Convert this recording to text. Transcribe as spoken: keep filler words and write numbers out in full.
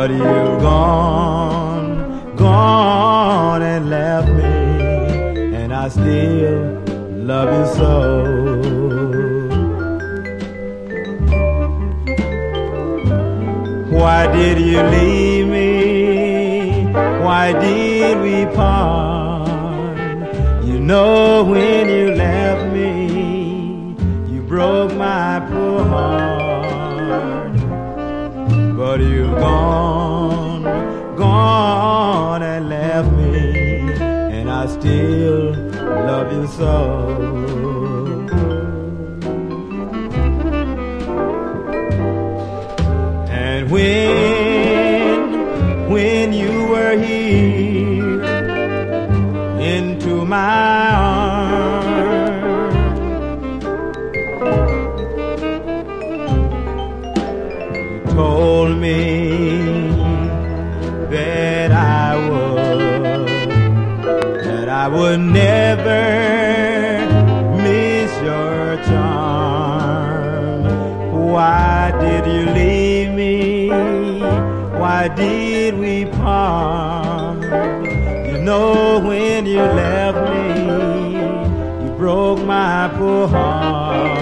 but you're gone, gone and left me, and I still love you so. Why did you leave me? Why did we part? You know when you left me, you broke my poor heart. But you're gone, gone and left me, and I still love you so. And when, when you were here into my arms, you told me that I would, that I would never miss your charm. Why did you leave me? Why did we part? You know when you left me, you broke my poor heart.